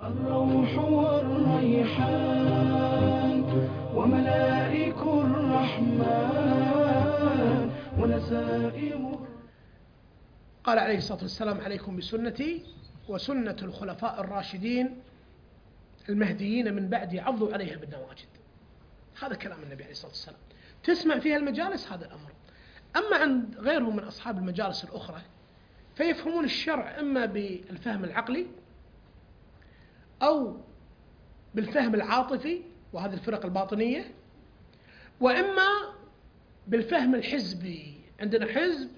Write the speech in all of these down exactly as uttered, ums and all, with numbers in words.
الروح والريحان وملائك الرحمن ونسائم. قال عليه الصلاة والسلام: عليكم بسنتي وسنة الخلفاء الراشدين المهديين من بعدي عضوا عليها بالنواجذ. هذا كلام النبي عليه الصلاة والسلام، تسمع فيها المجالس هذا الأمر. أما عند غيرهم من أصحاب المجالس الأخرى فيفهمون الشرع إما بالفهم العقلي أو بالفهم العاطفي، وهذه الفرق الباطنية، وإما بالفهم الحزبي. عندنا حزب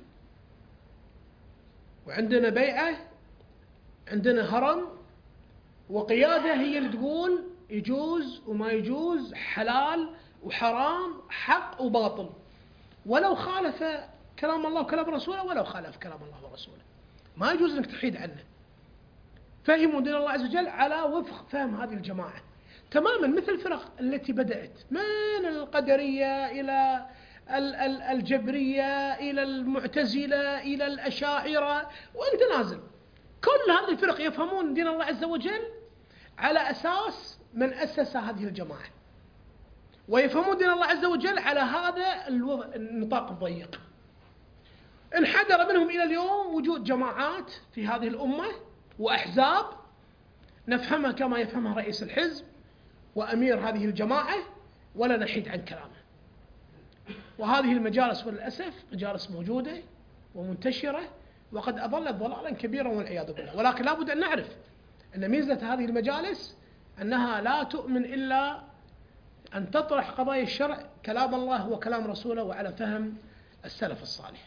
وعندنا بيعة، عندنا هرم وقيادة هي اللي تقول يجوز وما يجوز، حلال وحرام، حق وباطل، ولو خالف كلام الله وكلام رسوله، ولو خالف كلام الله ورسوله ما يجوز انك تحيد عنه. فهموا دين الله عز وجل على وفق فهم هذه الجماعة تماما، مثل الفرق التي بدأت من القدرية إلى الجبرية إلى المعتزلة إلى الأشاعرة وأنت نازل. كل هذه الفرق يفهمون دين الله عز وجل على أساس من أسس هذه الجماعة، ويفهمون دين الله عز وجل على هذا النطاق الضيق. انحدر منهم إلى اليوم وجود جماعات في هذه الأمة وأحزاب نفهمها كما يفهمها رئيس الحزب وأمير هذه الجماعة ولا نحيد عن كلامه. وهذه المجالس وللأسف مجالس موجودة ومنتشرة وقد أضلت ضلالا كبيرا والعياذ بالله. ولكن لا بد أن نعرف أن ميزة هذه المجالس أنها لا تؤمن إلا أن تطرح قضايا الشرع كلام الله وكلام رسوله وعلى فهم السلف الصالح.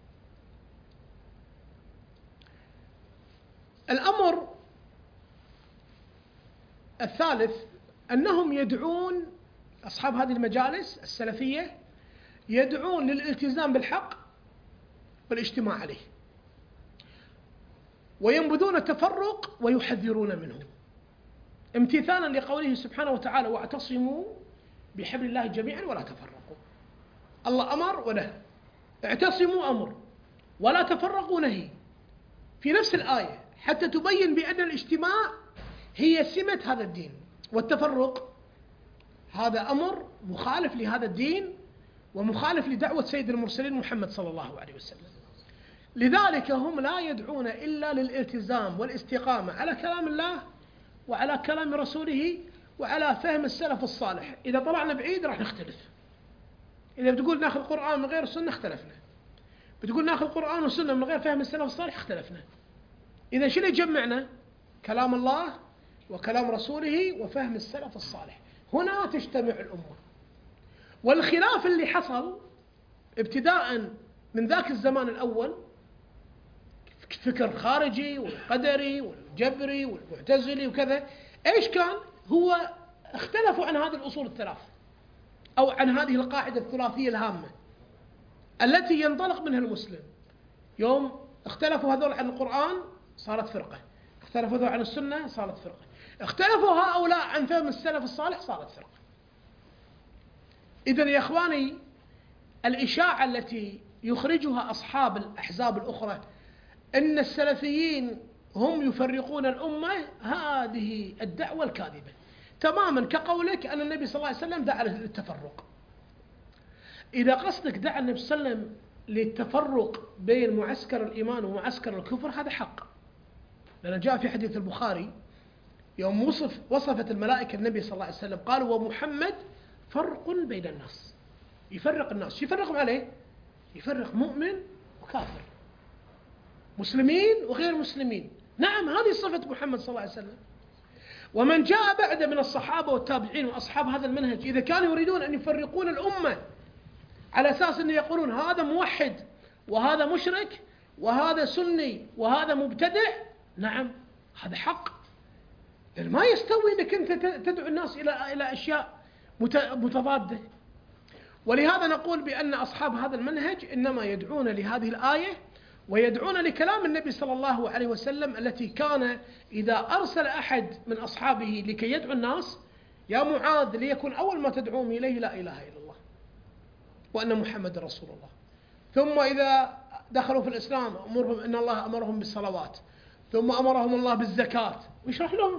الأمر الثالث أنهم يدعون أصحاب هذه المجالس السلفية يدعون للالتزام بالحق والاجتماع عليه، وينبذون التفرق ويحذرون منه امتثالا لقوله سبحانه وتعالى: واعتصموا بحبل الله جميعا ولا تفرقوا. الله أمر ونهى، اعتصموا أمر ولا تفرقوا نهي في نفس الآية، حتى تبين بأن الاجتماع هي سمة هذا الدين، والتفرق هذا أمر مخالف لهذا الدين ومخالف لدعوة سيد المرسلين محمد صلى الله عليه وسلم. لذلك هم لا يدعون إلا للالتزام والاستقامة على كلام الله وعلى كلام رسوله وعلى فهم السلف الصالح. إذا طلعنا بعيد راح نختلف. إذا بتقول ناخذ القرآن من غير السنة اختلفنا، بتقول ناخذ القرآن والسنة من غير فهم السلف الصالح اختلفنا. إذا شنو يجمعنا؟ كلام الله وكلام رسوله وفهم السلف الصالح. هنا تجتمع الأمة. والخلاف اللي حصل ابتداء من ذاك الزمان الأول، فكر خارجي والقدري والجبري والمعتزلي وكذا، ايش كان؟ هو اختلفوا عن هذه الأصول الثلاث أو عن هذه القاعدة الثلاثية الهامة التي ينطلق منها المسلم. يوم اختلفوا هذول عن القرآن صارت فرقة، اختلفوا هذول عن السنة صارت فرقة، اختلفوا هؤلاء عن فهم السلف الصالح صارت فرقة. إذن يا إخواني، الإشاعة التي يخرجها أصحاب الأحزاب الأخرى أن السلفيين هم يفرقون الأمة، هذه الدعوة الكاذبة تماما، كقولك أن النبي صلى الله عليه وسلم دعا للتفرق. إذا قصدك دعا النبي صلى الله عليه وسلم للتفرق بين معسكر الإيمان ومعسكر الكفر، هذا حق، لأن جاء في حديث البخاري يوم وصف وصفت الملائكة النبي صلى الله عليه وسلم قالوا: ومحمد فرق بين الناس، يفرق الناس. يفرقهم عليه؟ يفرق مؤمن وكافر، مسلمين وغير مسلمين. نعم، هذه صفة محمد صلى الله عليه وسلم. ومن جاء بعد من الصحابة والتابعين وأصحاب هذا المنهج، إذا كانوا يريدون أن يفرقون الأمة على أساس أن يقولون هذا موحد وهذا مشرك وهذا سني وهذا مبتدع، نعم هذا حق، لأن ما يستوي أنك أنت تدعو الناس إلى إلى أشياء متضادة. ولهذا نقول بأن أصحاب هذا المنهج إنما يدعون لهذه الآية ويدعون لكلام النبي صلى الله عليه وسلم، التي كان إذا أرسل أحد من أصحابه لكي يدعو الناس: يا معاذ ليكن أول ما تدعوهم إليه لا إله إلا الله وأن محمد رسول الله. ثم إذا دخلوا في الإسلام أمرهم أن الله أمرهم بالصلوات، ثم أمرهم الله بالزكاة، ويشرح لهم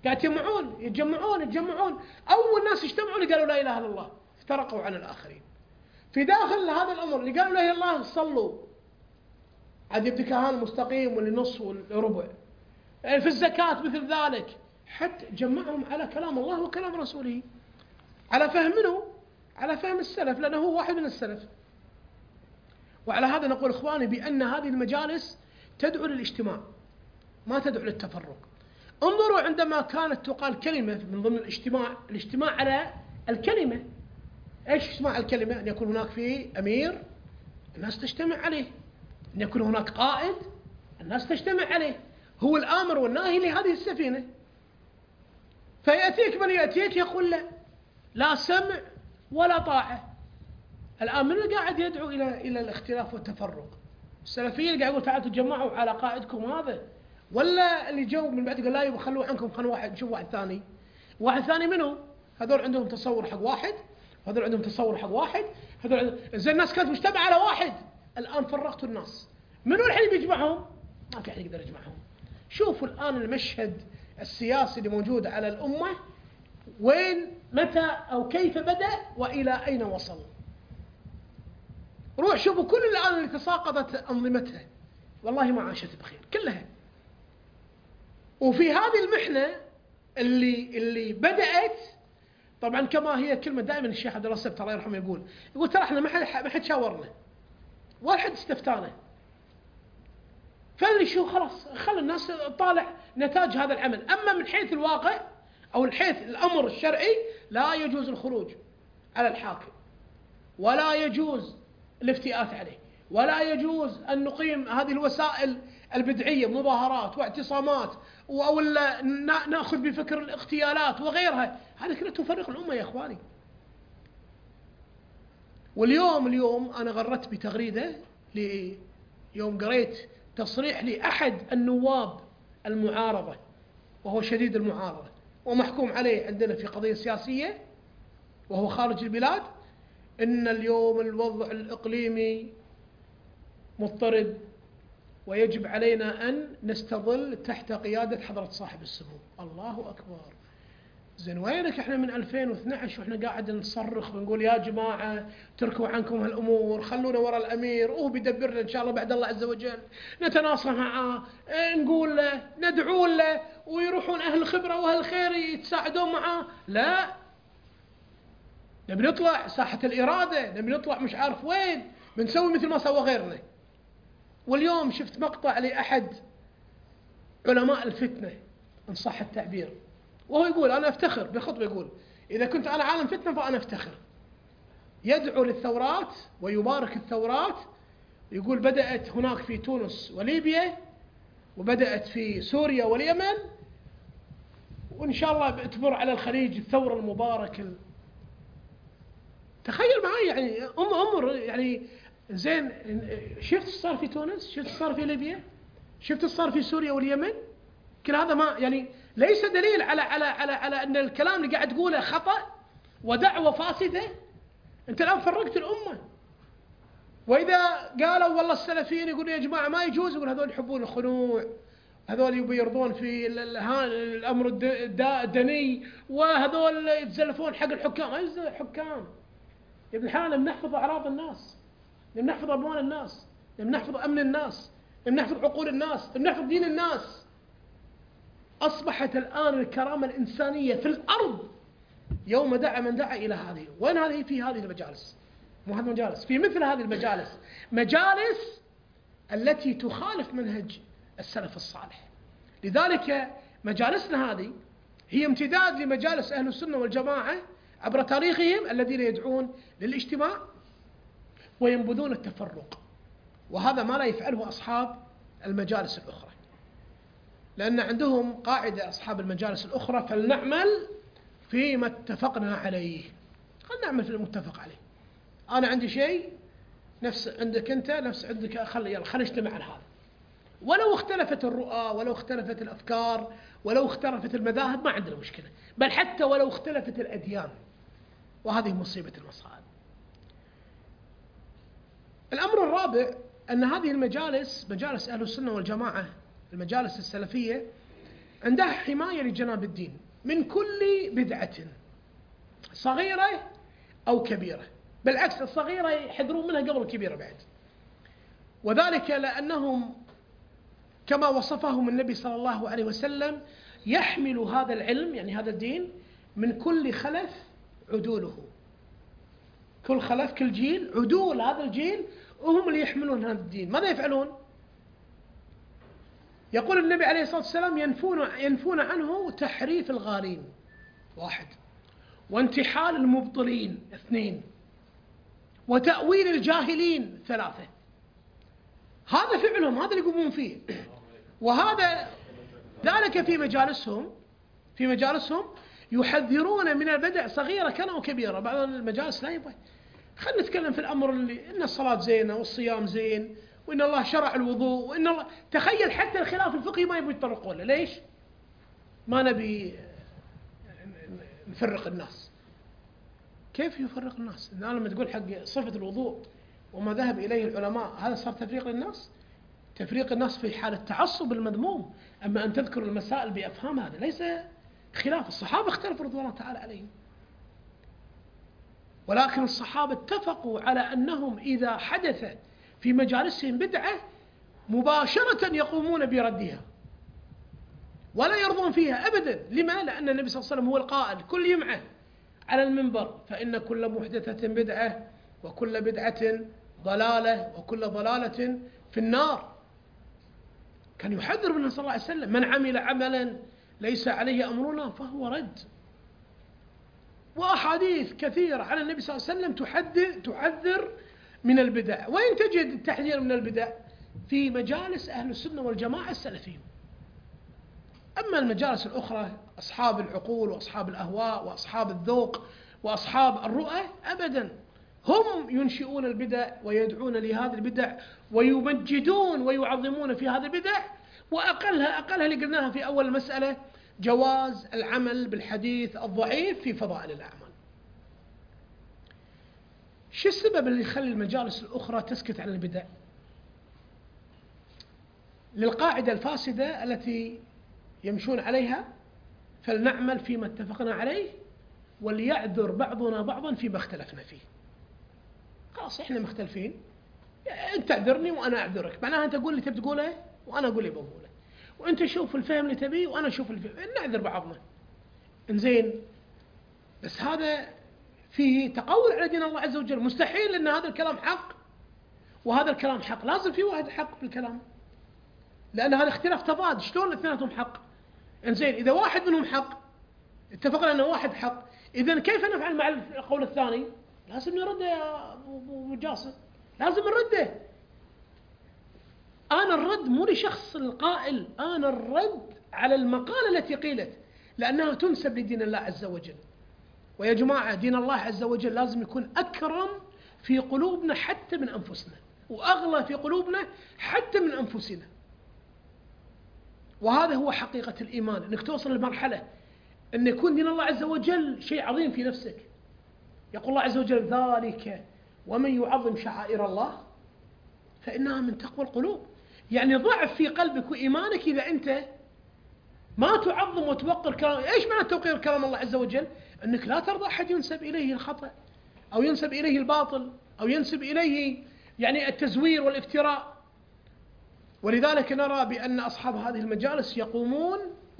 قاعد يتجمعون يتجمعون يتجمعون أول ناس اجتمعوا اللي قالوا لا إله إلا الله، افترقوا عن الآخرين. في داخل هذا الأمر اللي قالوا لا إله إلا الله صلوا، عاد يبدي كهان مستقيم واللي نص والربع. في الزكاة مثل ذلك، حتى جمعهم على كلام الله وكلام رسوله، على فهم منه، على فهم السلف، لأنه هو واحد من السلف. وعلى هذا نقول إخواني بأن هذه المجالس تدعو للاجتماع ما تدعو للتفرق. انظروا عندما كانت تقال كلمة من ضمن الاجتماع، الاجتماع على الكلمة. ايش اجتماع الكلمة؟ أن يكون هناك فيه أمير الناس تجتمع عليه، أن يكون هناك قائد الناس تجتمع عليه، هو الآمر والناهي لهذه السفينة. فيأتيك من يأتيك يقول لا لا سمع ولا طاعة. الآن من اللي قاعد يدعو إلى إلى الاختلاف والتفرق؟ السلفية اللي قاعد يقول تعالوا تجمعوا على قائدكم هذا، ولا اللي جو من بعد قال لا يبغى خلوا عنكم خلوا واحد نشوف واحد ثاني؟ واحد ثاني منه؟ هذول عندهم تصور حق واحد، وهذول عندهم تصور حق واحد، هذول عندهم... زين الناس كانت مجتمعة على واحد، الآن فرقتوا الناس. منو الحين بيجمعهم؟ ما في أحد يقدر يجمعهم. شوفوا الآن المشهد السياسي اللي موجود على الأمة، وين متى أو كيف بدأ وإلى أين وصل. روح شوفوا كل الآن اللي تساقطت أنظمتها، والله ما عاشت بخير كلها. وفي هذه المحنة اللي اللي بدأت، طبعا كما هي كلمة دائما الشيخ عبد الله السبت الله يرحمه يقول يقول ترى احنا ما حد ما حد شاورنا ولا حد استفتانا، فاللي شو خلاص خلي الناس تطالع نتاج هذا العمل. أما من حيث الواقع أو الحيث الأمر الشرعي لا يجوز الخروج على الحاكم، ولا يجوز الافتئات عليه، ولا يجوز أن نقيم هذه الوسائل البدعية مظاهرات واعتصامات أو نأخذ بفكر الاغتيالات وغيرها. هذا كله تفرق الأمة يا إخواني. واليوم اليوم أنا غردت بتغريدة يوم قريت تصريح لأحد النواب المعارضة، وهو شديد المعارضة ومحكوم عليه عندنا في قضية سياسية وهو خارج البلاد، إن اليوم الوضع الإقليمي مضطرب ويجب علينا أن نستظل تحت قيادة حضرة صاحب السمو. الله أكبر. زين وينك احنا من ألفين واثنعش واحنا قاعد نصرخ ونقول يا جماعة تركوا عنكم هالأمور، خلونا وراء الأمير وهو بيدبرنا إن شاء الله بعد الله عز وجل، نتناصح معاه، نقول له، ندعو له، ويروحون أهل الخبرة وأهل الخير يتساعدون معاه. لا، نبي نطلع ساحة الإرادة، نبي نطلع مش عارف وين، بنسوي مثل ما سوى غيرنا. واليوم شفت مقطع لأحد علماء الفتنة إن صح التعبير، وهو يقول أنا أفتخر بخطبة، يقول إذا كنت أنا عالم فتنة فأنا أفتخر. يدعو للثورات ويبارك الثورات، يقول بدأت هناك في تونس وليبيا، وبدأت في سوريا واليمن، وإن شاء الله تمر على الخليج الثورة المباركة. تخيل معي يعني أم أمر يعني زين. شفت صار في تونس، شفت صار في ليبيا، شفت صار في سوريا واليمن. كل هذا ما يعني ليس دليل على على على على أن الكلام اللي قاعد تقوله خطأ ودعوة فاسدة. أنت الآن فرقت الأمة. وإذا قالوا والله السلفيين يقولون يا جماعة ما يجوز، يقول هذول يحبون الخنوع، هذول يبي يرضون في الأمر الدني، وهذول يتزلفون حق الحكام. ما يزل الحكام يا ابن الحلال. بنحفظ أعراض الناس، بنحفظ أموال الناس، بنحفظ أمن الناس، بنحفظ عقول الناس، بنحفظ دين الناس. أصبحت الآن الكرامة الإنسانية في الأرض يوم دعا من دعا إلى هذه. وين هذه؟ في هذه المجالس، مو هذه المجالس، في مثل هذه المجالس، مجالس التي تخالف منهج السلف الصالح. لذلك مجالسنا هذه هي امتداد لمجالس أهل السنة والجماعة عبر تاريخهم الذين يدعون للاجتماع وينبذون التفرق، وهذا ما لا يفعله أصحاب المجالس الأخرى، لأن عندهم قاعدة أصحاب المجالس الأخرى: فلنعمل فيما اتفقنا عليه. خلنا نعمل في المتفق عليه. أنا عندي شيء نفس عندك أنت، نفس عندك، خلي يلا خلينا نجتمع على هذا، ولو اختلفت الرؤى، ولو اختلفت الأفكار، ولو اختلفت المذاهب، ما عندنا مشكلة، بل حتى ولو اختلفت الأديان. وهذه مصيبة المصائب. الأمر الرابع أن هذه المجالس، مجالس أهل السنة والجماعة، المجالس السلفية، عندها حماية لجناب الدين من كل بدعة صغيرة أو كبيرة، بالعكس الصغيرة يحذرون منها قبل الكبيرة بعد، وذلك لأنهم كما وصفهم النبي صلى الله عليه وسلم يحمل هذا العلم يعني هذا الدين من كل خلف عدوله، كل خلف كل جيل عدول هذا الجيل وهم اللي يحملون هذا الدين. ماذا يفعلون؟ يقول النبي عليه الصلاة والسلام ينفون, ينفون عنه تحريف الغالين واحد، وانتحال المبطلين اثنين، وتأويل الجاهلين ثلاثة. هذا فعلهم، هذا اللي يقومون فيه، وهذا ذلك في مجالسهم في مجالسهم يحذرون من البدع صغيرة كان أو كبيرة. بعض المجالس لا يبغى، خلينا نتكلم في الأمر اللي إن الصلاة زينة والصيام زين وإن الله شرع الوضوء وإن الله، تخيل حتى الخلاف الفقهي ما يبغوا يتطرقون له. ليش؟ ما نبي نفرق الناس. كيف يفرق الناس؟ إن لما تقول حق صفة الوضوء وما ذهب إليه العلماء هذا صار تفريق للناس؟ تفريق الناس في حالة تعصب المذموم. أما أن تذكر المسائل بأفهام هذا ليس خلاف. الصحابة اختلفوا رضوان الله تعالى عليهم، ولكن الصحابة اتفقوا على أنهم إذا حدث في مجالسهم بدعة مباشرة يقومون بردها ولا يرضون فيها أبدا. لما؟ لأن النبي صلى الله عليه وسلم هو القائل كل يمعة على المنبر فإن كل محدثة بدعة وكل بدعة ضلالة وكل ضلالة في النار. كان يحذر منه صلى الله عليه وسلم من عمل عملا ليس عليه أمرنا فهو رد. وأحاديث كثيرة على النبي صلى الله عليه وسلم تحذر تحذر من البدع. وين تجد التحذير من البدع؟ في مجالس أهل السنة والجماعة السلفيين. أما المجالس الأخرى أصحاب العقول وأصحاب الأهواء وأصحاب الذوق وأصحاب الرؤى أبدا، هم ينشئون البدع ويدعون لهذه البدع ويمجدون ويعظمون في هذه البدع. وأقلها أقلها اللي قلناها في أول المسألة جواز العمل بالحديث الضعيف في فضائل الأعمال. شو السبب اللي يخلي المجالس الأخرى تسكت عن البدع؟ للقاعدة الفاسدة التي يمشون عليها فلنعمل فيما اتفقنا عليه وليعذر بعضنا بعضا فيما اختلفنا فيه. خلاص احنا مختلفين، انت اعذرني وانا اعذرك، معناها انت قول لي تبي تقوله وانا اقول لي بقوله، وانت شوف الفهم اللي تبيه وانا اشوف الفهم، نعذر بعضنا. انزين، بس هذا فيه تقول على دين الله عز وجل. مستحيل ان هذا الكلام حق وهذا الكلام حق، لازم في واحد حق بالكلام، لان هذا اختلاف تضاد. شلون الاثنيناتهم حق؟ انزين، اذا واحد منهم حق اتفقنا انه واحد حق، اذا كيف نفعل مع القول الثاني؟ لازم نرده يا ابو جاسم، لازم نرده. انا الرد مو لشخص القائل، انا الرد على المقالة التي قيلت لانها تنسب لدين الله عز وجل. ويا جماعة دين الله عز وجل لازم يكون أكرم في قلوبنا حتى من أنفسنا، وأغلى في قلوبنا حتى من أنفسنا. وهذا هو حقيقة الإيمان، أنك توصل لمرحلة أن يكون دين الله عز وجل شيء عظيم في نفسك. يقول الله عز وجل ذلك ومن يعظم شعائر الله فإنها من تقوى القلوب. يعني ضعف في قلبك وإيمانك إذا أنت ما تعظم وتوقر كلام. إيش معنى توقير كلام الله عز وجل؟ أنك لا ترضى أحد ينسب إليه الخطأ أو ينسب إليه الباطل أو ينسب إليه يعني التزوير والافتراء. ولذلك نرى بأن أصحاب هذه المجالس يقومون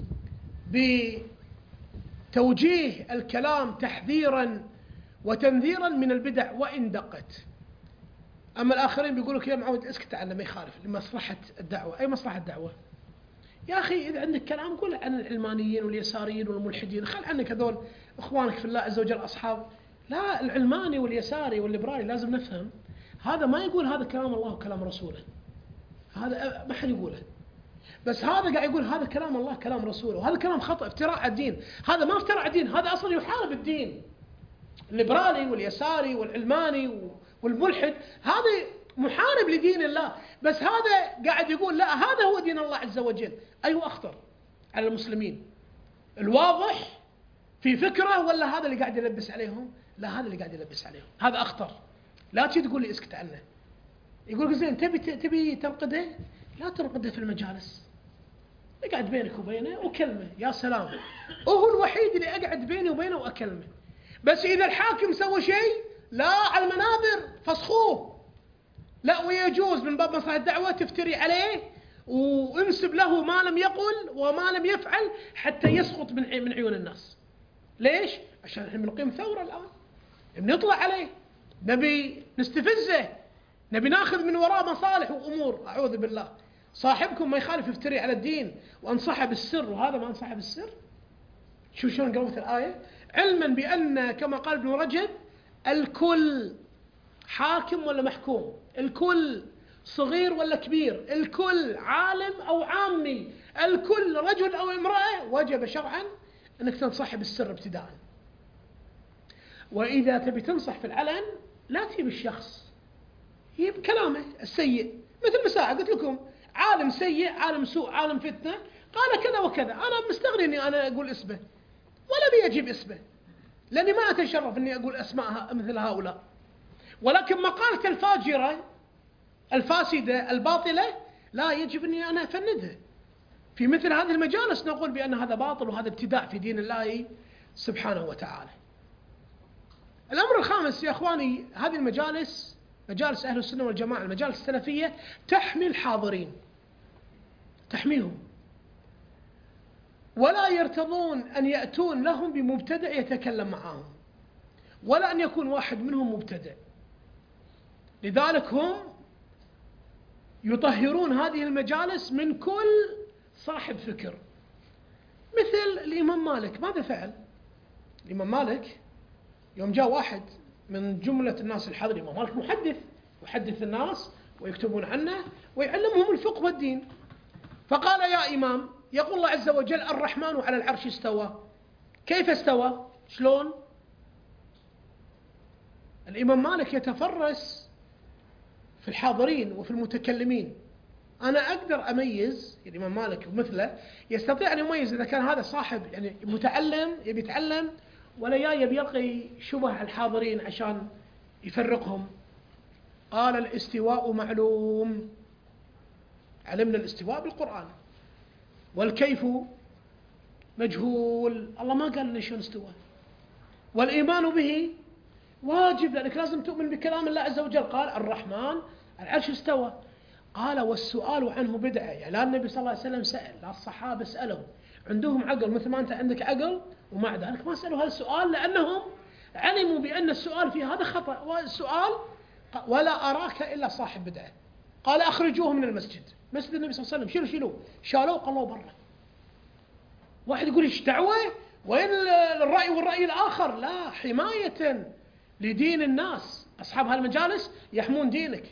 بتوجيه الكلام تحذيرا وتنذيرا من البدع وإن دقت. أما الآخرين بيقولوا يا معود اسكت عنه ما يخالف لمصلحة الدعوة. أي مصلحة الدعوة؟ يا أخي إذا عندك كلام قول عن العلمانيين واليساريين والملحدين، خل عنك هذول إخوانك في الله عز وجل أصحاب. لا، العلماني واليساري والليبرالي لازم نفهم هذا ما يقول هذا كلام الله وكلام رسوله، هذا ما حد يقوله. بس هذا قاعد يقول هذا كلام الله كلام رسوله، وهذا كلام خطأ افتراء على الدين. هذا ما افتراء على الدين، هذا أصلا يحارب الدين. الليبرالي واليساري والعلماني والملحد هذا محارب لدين الله، بس هذا قاعد يقول لا هذا هو دين الله عز وجل. أيوه أخطر على المسلمين، الواضح في فكره ولا هذا اللي قاعد يلبس عليهم؟ لا، هذا اللي قاعد يلبس عليهم، هذا أخطر. لا تجي تقول لي اسكت عنه. يقول زين تبي تبي تنقده، لا تنقده في المجالس، اقعد بينك وبينه وكلمه، يا سلام، وهو الوحيد اللي اقعد بيني وبينه واكلمه. بس اذا الحاكم سوى شيء، لا على المنابر فسخوه، لا ويجوز من باب مصلحة الدعوة تفتري عليه وانسب له ما لم يقل وما لم يفعل حتى يسقط من من عيون الناس. ليش؟ عشان احنا بنقيم ثورة الآن، بنطلع عليه، نبي نستفزه، نبي ناخذ من وراه مصالح وأمور. أعوذ بالله، صاحبكم ما يخالف يفتري على الدين وأنصحه بالسر، وهذا ما أنصحه بالسر. شو شلون قرأت الآية؟ علما بأن كما قال ابن رجب الكل حاكم ولا محكوم، الكل صغير ولا كبير، الكل عالم أو عامي، الكل رجل أو امرأة، وجب شرعا أنك تنصح بالسر ابتداء. وإذا تبي تنصح في العلن لا تجيب الشخص، جيب كلامه السيء، مثل مساعة قلت لكم عالم سيء، عالم سوء، عالم فتنة، قال كذا وكذا، أنا مستغني أني أنا أقول اسمه ولا بي أجيب اسمه، لأني ما أتشرف أني أقول أسماء مثل هؤلاء. ولكن مقالة الفاجرة الفاسدة الباطلة لا يجب أني أنا أفندها. في مثل هذه المجالس نقول بأن هذا باطل وهذا ابتداع في دين الله سبحانه وتعالى. الأمر الخامس يا أخواني، هذه المجالس مجالس أهل السنة والجماعة، المجالس السلفية تحمي الحاضرين، تحميهم، ولا يرتضون أن يأتون لهم بمبتدع يتكلم معهم، ولا أن يكون واحد منهم مبتدع. لذلك هم يطهرون هذه المجالس من كل صاحب فكر. مثل الإمام مالك، ماذا فعل؟ الإمام مالك يوم جاء واحد من جملة الناس الحاضرين، الإمام مالك محدث، يحدث الناس ويكتبون عنه ويعلمهم الفقه والدين، فقال يا إمام، يقول الله عز وجل الرحمن على العرش استوى، كيف استوى؟ شلون؟ الإمام مالك يتفرس في الحاضرين وفي المتكلمين. أنا أقدر أميز، يعني الإمام مالك ومثله يستطيع أن يميز إذا كان هذا صاحب يعني متعلم يبي يتعلم، ولا جاي يبي يلقي شبه على الحاضرين عشان يفرقهم. قال الاستواء معلوم، علمنا الاستواء بالقرآن، والكيف مجهول، الله ما قال لنا شلون استوى. والإيمان به واجب، لأنك لازم تؤمن بكلام الله عز وجل. قال الرحمن العرش استوى. قال والسؤال عنه بدعة، يعني لا النبي صلى الله عليه وسلم سأل، لا الصحابة سألوا، عندهم عقل مثل ما أنت عندك عقل، ومع ذلك ما سألوا هذا السؤال لأنهم علموا بأن السؤال في هذا خطأ. والسؤال ولا أراك إلا صاحب بدعة. قال أخرجوه من المسجد، مسجد النبي صلى الله عليه وسلم، شيلوا شيلوا شالوه قالوا برا. واحد يقول إيش دعوة؟ وين الرأي والرأي الآخر؟ لا، حماية لدين الناس، أصحاب هالمجالس يحمون دينك.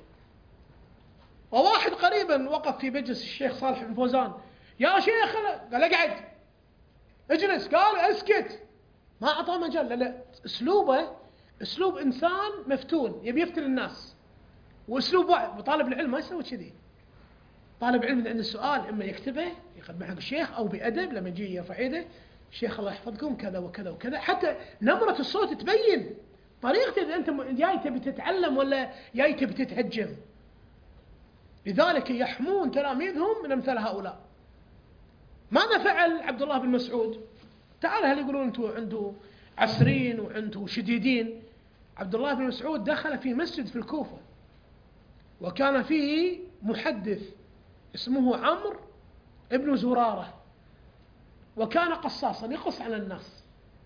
وواحد قريبا وقف في مجلس الشيخ صالح بن فوزان، يا شيخ، قال اقعد، اجلس، قال اسكت، ما أعطاه مجال. لا لا، أسلوبه أسلوب إنسان مفتون يبي يفتن الناس، وأسلوب واحد. وطالب العلم ما يسوي كذي. طالب علم عند السؤال إما يكتبه يقدمه حق الشيخ، أو بأدب لما يجي يرفع يده، الشيخ الله يحفظكم كذا وكذا وكذا، حتى نبرة الصوت تبين طريقته إذا أنت جاي تبي تتعلم ولا جاي تبي تتهجم. لذلك يحمون تلاميذهم من أمثال هؤلاء. ماذا فعل عبد الله بن مسعود؟ تعال، هل يقولون أنتم عنده عسرين وعنده شديدين؟ عبد الله بن مسعود دخل في مسجد في الكوفة، وكان فيه محدث اسمه عمرو ابن زرارة، وكان قصاصا يقص على الناس،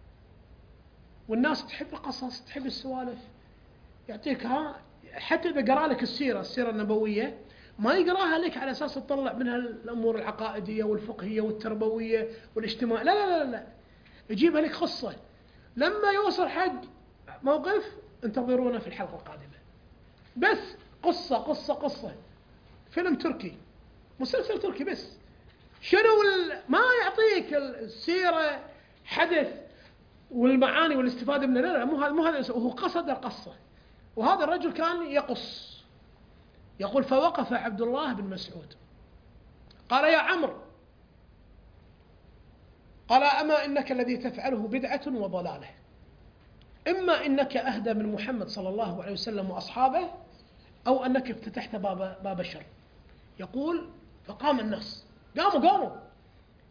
والناس تحب القصص، تحب السوالف، يعطيك ها. حتى إذا قرأ لك السيرة السيرة النبوية ما يقراها لك على أساس تطلع منها الأمور العقائدية والفقهية والتربوية والاجتماع، لا لا لا لا، يجيبها لك قصة. لما يوصل حق موقف انتظرونا في الحلقة القادمة، بس قصة قصة قصة، فيلم تركي، مسلسل تركي، بس شنو ما يعطيك السيرة حدث والمعاني والاستفادة منه، لا لا، مو هذا مو هذا، وهو قصد القصة. وهذا الرجل كان يقص، يقول فوقف عبد الله بن مسعود قال يا عمرو، قال أما إنك الذي تفعله بدعة وضلالة، إما إنك أهدى من محمد صلى الله عليه وسلم وأصحابه، أو أنك افتتحت باب باب الشر. يقول فقام الناس، قاموا قاموا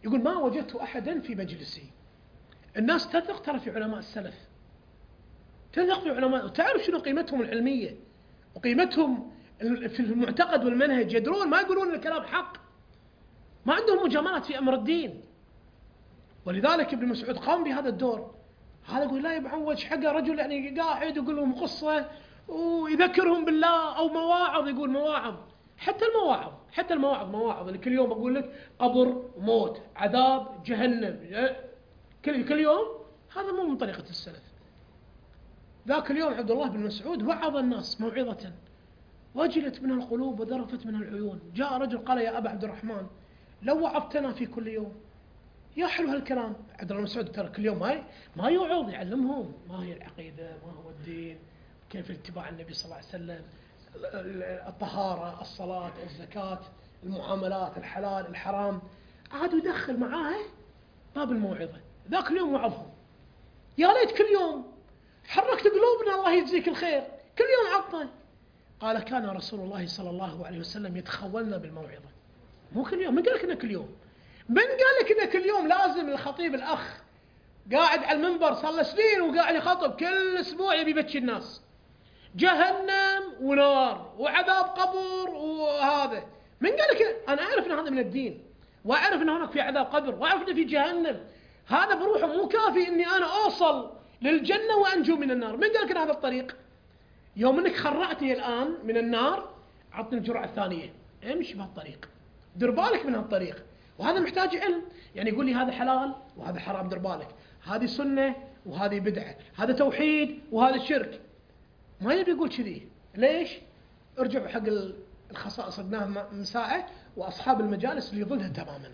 يقول ما وجدت أحدا في مجلسي. الناس تثق ترى في علماء السلف، تثق في علماء وتعرف شنو قيمتهم العلمية وقيمتهم في المعتقد والمنهج، يدرون ما يقولون الكلام حق، ما عندهم مجاملات في أمر الدين. ولذلك ابن مسعود قام بهذا الدور. هذا يقول لا يبعوج حقه رجل يعني قاعد يقول لهم قصة ويذكرهم بالله أو مواعظ، يقول مواعظ، حتى المواعظ حتى المواعظ مواعظ اللي كل يوم أقول لك قبر موت عذاب جهنم كل كل يوم، هذا مو من طريقة السلف. ذاك اليوم عبد الله بن مسعود وعظ الناس موعظة وجلت منها القلوب وذرفت منها العيون. جاء رجل قال يا أبا عبد الرحمن لو وعظتنا في كل يوم. يا حلو هالكلام. عبد الله بن مسعود ترى كل يوم ما ما يوعظ، يعلمهم ما هي العقيدة، ما هو الدين، كيف اتباع النبي صلى الله عليه وسلم، الطهارة، الصلاة، الزكاة، المعاملات، الحلال الحرام. عاد يدخل معاه باب الموعظة. ذاك اليوم وعظهم. يا ليت كل يوم حركت قلوبنا الله يجزيك الخير، كل يوم عطنا. قال كان رسول الله صلى الله عليه وسلم يتخولنا بالموعظة. مو كل يوم، من قال لك انه كل يوم؟ من قال لك انه كل يوم لازم الخطيب الاخ قاعد على المنبر صار له سنين وقاعد يخطب كل اسبوع يبي يبكي الناس جهنم ونار وعذاب قبر وهذا؟ من قال لك؟ انا اعرف ان هذا من الدين، واعرف ان هناك في عذاب قبر، واعرف ان في جهنم. هذا بروحه مو كافي اني انا اوصل للجنه وانجو من النار. من قال لك ان هذا الطريق؟ يوم انك خرعتني الان من النار عطني الجرعه الثانيه، امشي بهالطريق، دير بالك من هالطريق. وهذا محتاج علم. يعني يقول لي هذا حلال وهذا حرام، دير بالك، هذه سنه وهذه بدعه، هذا توحيد وهذا شرك. ما يبي يقول كذي. ليش؟ ارجعوا حق الخصائص قلناها من ساعه واصحاب المجالس اللي ضدها تماما.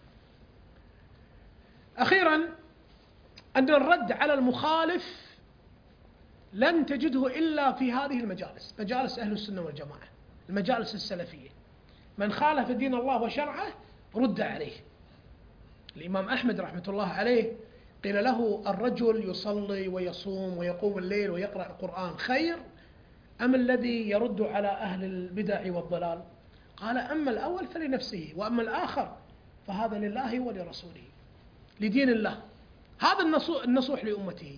اخيرا ان الرد على المخالف لن تجده الا في هذه المجالس، مجالس اهل السنه والجماعه، المجالس السلفيه. من خالف دين الله وشرعه رد عليه. الامام احمد رحمه الله عليه قيل له الرجل يصلي ويصوم ويقوم الليل ويقرأ القرآن خير أم الذي يرد على أهل البدع والضلال؟ قال أما الأول فلنفسه وأما الآخر فهذا لله ولرسوله، لدين الله. هذا النصوح لأمته.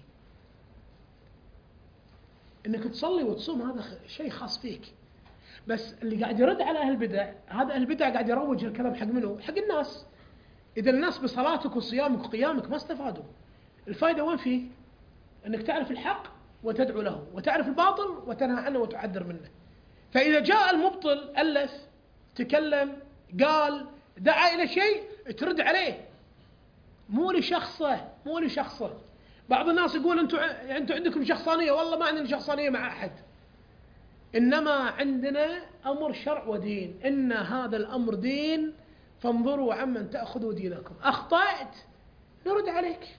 إنك تصلي وتصوم هذا شيء خاص فيك، بس اللي قاعد يرد على أهل البدع، هذا أهل البدع قاعد يروج الكلام حق منه؟ حق الناس. إذا الناس بصلاتك وصيامك وقيامك ما استفادوا. الفائدة وين فيه؟ أنك تعرف الحق وتدعو له، وتعرف الباطل وتنهى عنه وتعذر منه. فإذا جاء المبطل ألف تكلم قال دعا إلى شيء ترد عليه، مو لشخصه مو لشخصه. بعض الناس يقول أنتم أنتم عندكم شخصانية. والله ما عندنا شخصانية مع أحد، إنما عندنا أمر شرع ودين. إن هذا الأمر دين فانظروا عمن تأخذوا دينكم. أخطأت نرد عليك،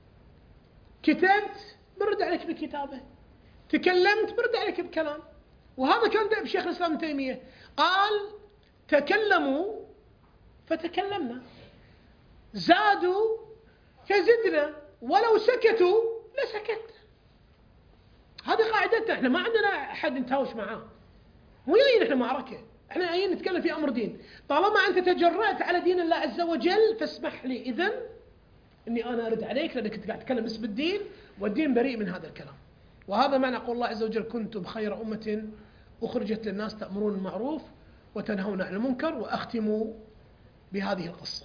كتبت برد عليك بكتابه، تكلمت برد عليك بكلام. وهذا كان دأب شيخ الإسلام ابن تيمية، قال تكلموا فتكلمنا، زادوا فزدنا، ولو سكتوا لسكت. هذه قاعدتنا. احنا ما عندنا أحد نتهاوش معاه، مو جايين احنا معركة، احنا جايين نتكلم في أمر دين. طالما أنت تجرأت على دين الله عز وجل فاسمح لي إذن إني أنا أرد عليك، لأنك كنت قاعد تتكلم باسم الدين، والدين بريء من هذا الكلام. وهذا معنى قول الله عز وجل كنتم خير أمة أخرجت للناس تأمرون بالمعروف وتنهون عن المنكر. وأختموا بهذه القصة.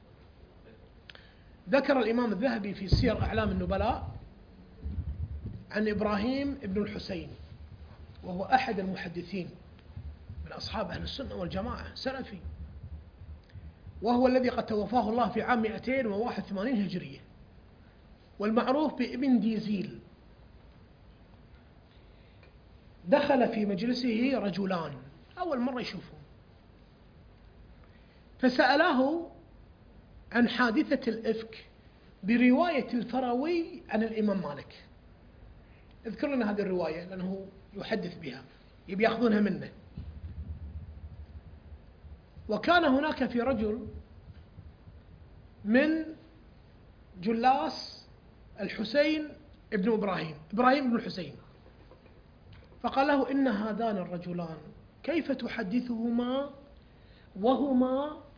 ذكر الإمام الذهبي في سير أعلام النبلاء عن إبراهيم ابن الحسين، وهو أحد المحدثين من أصحاب أهل السنة والجماعة، سلفي، وهو الذي قد توفاه الله في عام مئتين وواحد وثمانين هجرية، والمعروف بابن ديزيل. دخل في مجلسه رجلان أول مرة يشوفه، فسأله عن حادثة الإفك برواية الفراوي عن الإمام مالك. اذكر لنا هذه الرواية لأنه يحدث بها، يبي يأخذونها منه. وكان هناك في رجل من جلاس الحسين ابن إبراهيم إبراهيم ابن الحسين، فقال له إن هذان الرجلان كيف تحدثهما وهما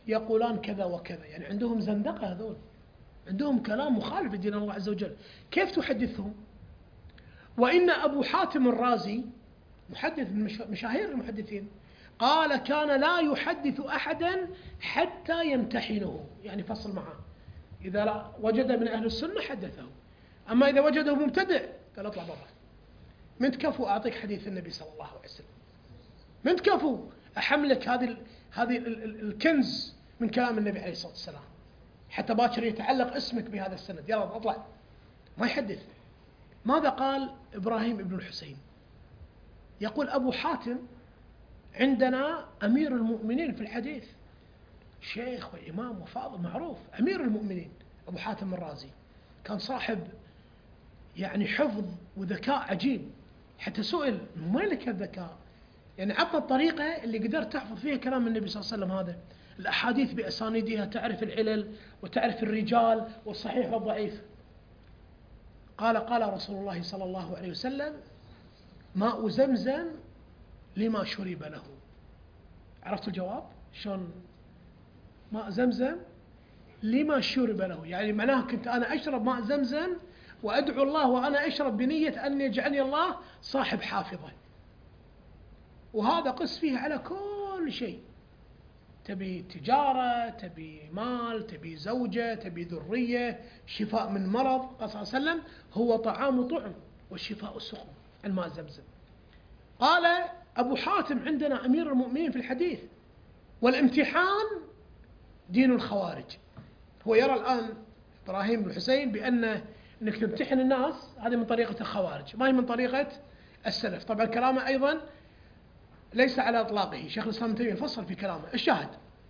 يقولان كذا وكذا، يعني عندهم زندقة هذول، عندهم كلام مخالف لدين الله عز وجل، كيف تحدثهم؟ وإن أبو حاتم الرازي محدث من مشاهير المحدثين قال كان لا يحدث أحدا حتى يمتحنه، يعني فصل معه، إذا لا وجد من أهل السنة حدثه، أما إذا وجده مبتدع قال اطلع برا، من تكفوا أعطيك حديث النبي صلى الله عليه وسلم، من تكفوا أحملك هذه هذه الكنز من كلام النبي عليه الصلاة والسلام حتى باكر يتعلق اسمك بهذا السند، يلا اطلع، ما يحدث. ماذا قال إبراهيم ابن الحسين؟ يقول أبو حاتم عندنا أمير المؤمنين في الحديث، شيخ وإمام وفاضل معروف، أمير المؤمنين أبو حاتم الرازي، كان صاحب يعني حفظ وذكاء عجيب، حتى سئل من وين لك الذكاء؟ يعني عطنا الطريقة اللي قدرت تحفظ فيها كلام النبي صلى الله عليه وسلم، هذا الأحاديث بأسانيدها، تعرف العلل وتعرف الرجال والصحيح والضعيف. قال قال رسول الله صلى الله عليه وسلم ماء زمزم لما شرب له. عرفت الجواب؟ شلون ماء زمزم لما شرب له؟ يعني معناه كنت أنا أشرب ماء زمزم وأدعو الله وأنا أشرب بنية أن يجعلني الله صاحب حافظة. وهذا قس فيه على كل شيء، تبي تجارة، تبي مال، تبي زوجة، تبي ذرية، شفاء من مرض. قال صلى الله عليه وسلم هو طعام طعم والشفاء السقم، الماء زمزم. قال أبو حاتم عندنا أمير المؤمنين في الحديث، والامتحان دين الخوارج. هو يرى الآن إبراهيم بن الحسين بأن أنك تمتحن الناس هذه من طريقة الخوارج، ما هي من طريقة السلف. طبعا كلامه أيضا ليس على إطلاقه، شيخ الإسلام ابن تيمية فصل في كلامه. الشاهد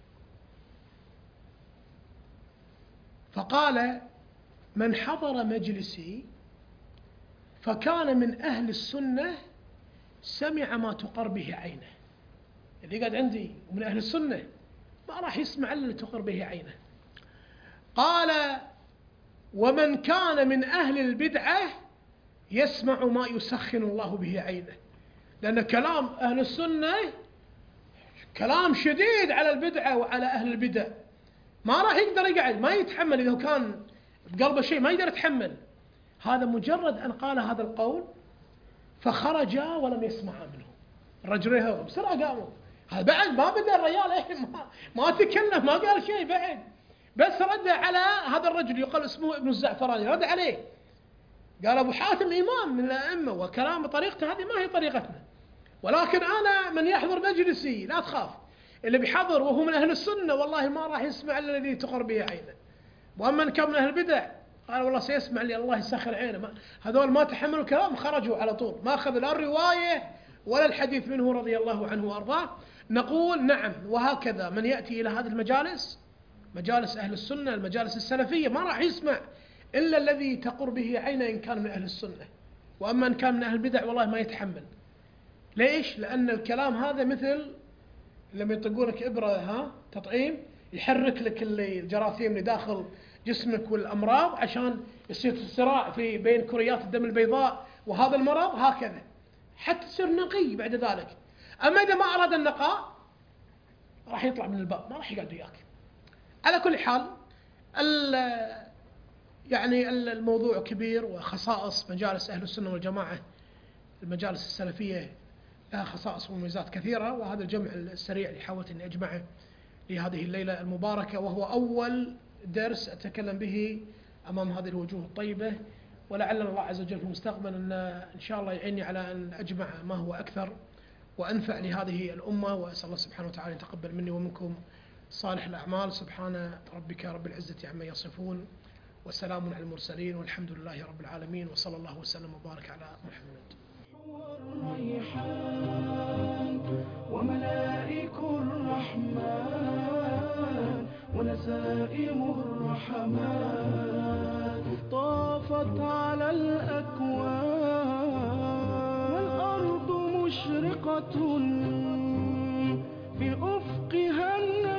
فقال من حضر مجلسي فكان من أهل السنة سمع ما تقر به عينه. اللي قاعد عندي ومن أهل السنة ما راح يسمع إلا اللي تقر به عينه. قال ومن كان من أهل البدعة يسمع ما يسخن الله به عينه، لأن كلام أهل السنة كلام شديد على البدعة وعلى أهل البدع، ما راح يقدر يقعد، ما يتحمل، إذا كان بقلبه شيء ما يقدر يتحمل. هذا مجرد أن قال هذا القول فخرج ولم يسمع منه، الرجل هذا بسرعة قاموا، هذا بعد ما بدأ الرجال إيه ما, ما تكلم، ما قال شيء بعد، بس رد على هذا الرجل يقال اسمه ابن الزعفراني، رد عليه قال أبو حاتم إمام من الأئمة وكلام بطريقته هذه ما هي طريقتنا، ولكن أنا من يحضر مجلسي لا تخاف، اللي بيحضر وهو من أهل السنة والله ما راح يسمع إلا الذي تقر به عينه، وأما إن كان من أهل البدع قال والله سيسمع لي الله يسخر عينه. هذول ما تحملوا الكلام خرجوا على طول، ما أخذ لا الرواية ولا الحديث منه رضي الله عنه وأرضاه. نقول نعم، وهكذا من يأتي إلى هذه المجالس، مجالس أهل السنة، المجالس السلفية، ما راح يسمع إلا الذي تقر به عينه إن كان من أهل السنة، وأما إن كان من أهل البدع والله ما يتحمل. ليش؟ لأن الكلام هذا مثل لما يطقون لك إبرة ها تطعيم، يحرك لك الجراثيم اللي داخل جسمك والأمراض عشان يصير صراع في بين كريات الدم البيضاء وهذا المرض، هكذا حتى تصير نقي بعد ذلك. أما إذا ما أراد النقاء راح يطلع من الباب، ما راح يقعد وياك. على كل حال يعني الموضوع كبير، وخصائص مجالس أهل السنة والجماعة المجالس السلفية لها خصائص ومميزات كثيرة، وهذا الجمع السريع اللي حاولت أن أجمعه لهذه الليلة المباركة، وهو أول درس أتكلم به أمام هذه الوجوه الطيبة، ولعل الله عز وجل في المستقبل أن إن شاء الله يعيني على أن أجمع ما هو أكثر وأنفع لهذه الأمة، وأسأل الله سبحانه وتعالى أن يتقبل مني ومنكم صالح الأعمال. سبحان ربك رب العزة عما يصفون، وسلام على المرسلين، والحمد لله رب العالمين، وصلى الله وسلم وبارك على محمد. والريحان وملائك الرحمن ونسائم الرحمن طافت على الأكوان، والأرض مشرقة في أفقها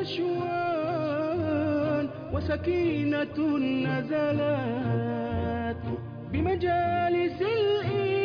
النشوان، وسكينة نزلت بمجالس الإيمان